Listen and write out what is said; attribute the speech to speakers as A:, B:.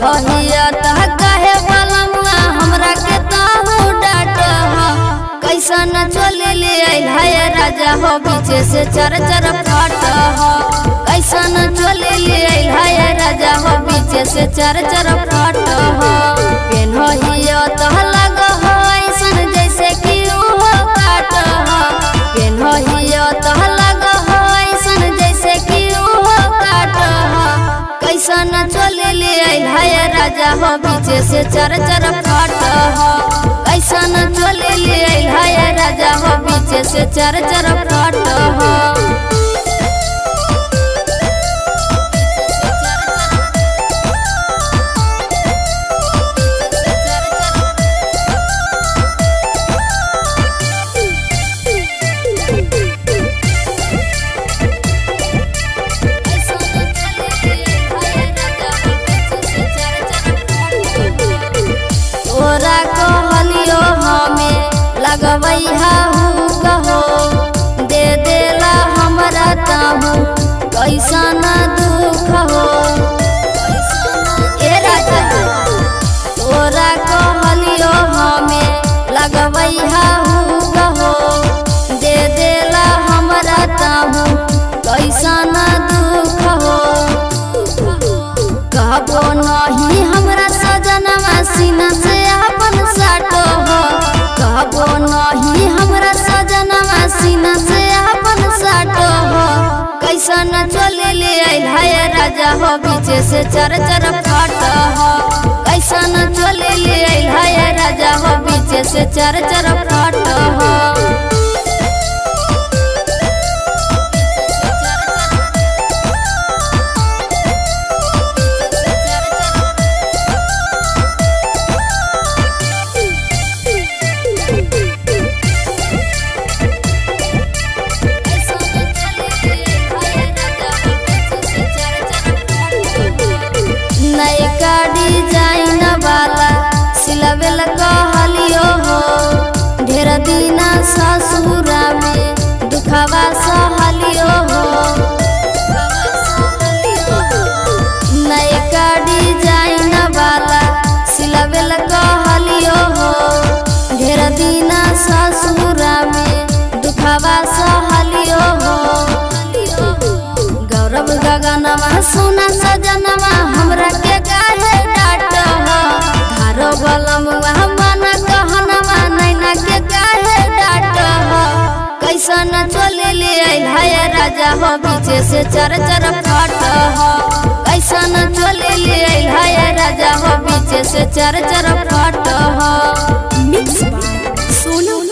A: कहिया तह कहे बलमुआ हमरा के ताहू डाट हो। कैसन चोली ले आइल है राजा हो पीछे से चर चर फाट हो। कैसन चोली ले आइल है राजा हो पीछे से चर चर फाट हो। पेन्हिया तह लग हो ऐसन जैसे कि उहो काट हो। पेन्हिया तह लग हो ऐसन जैसे कि उहो काट हो। कैसन चोली ले आइल है राजा हो पीछे से चर चर फाट हो। कैसन चोली ले आइल है राजा हो पीछे से चर चर फाट हो। तोरा कहलियो हमें लगवई हूँ कहो दे देला हमरा ताहू कैसन दुख हो। ए राजा तोरा कहलियो हमें लगवई हूँ कहो दे देला हमरा ताहू कैसन दुख हो। कहबो नहीं हमरा सजनवा सीना से अपन साटो हो। कहबो नहीं हमरा सजनवा सीना से अपन साटो हो। कैसन चोली ले आइल है राजा हो पीछे से चर चर फाट हो। कैसन चोली ले आइल है राजा हो पीछे से चर चर फाट हो। नयका डिजाइन वाला सिलवेल कहलियो हो। ढेर दिना ससुरा में दुखवा सहलियो हो। नयका डिजाइन वाला सिलवेल कहलियो हो। ढेर दिना ससुरा में दुखवा सहलियो हो। गौरव गगनवा सोना सजनवा हमरा के काहे डाट हो। धारो बलमवा मन कहनवा नैना के काहे डाट हो। कैसन चोली ले आइल है राजा हो पीछे से चर चर फाट हो। कैसन चोली ले आइल है राजा हो पीछे से चर चर फाट हो।
B: Mix by Sonu